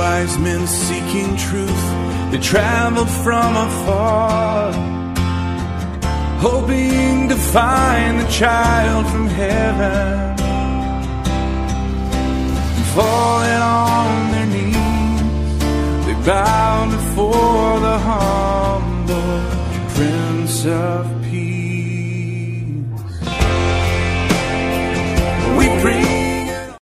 wise men seeking truth, they traveled from afar, hoping to find the child from heaven. Falling on their knees, they bowed before the humble Prince of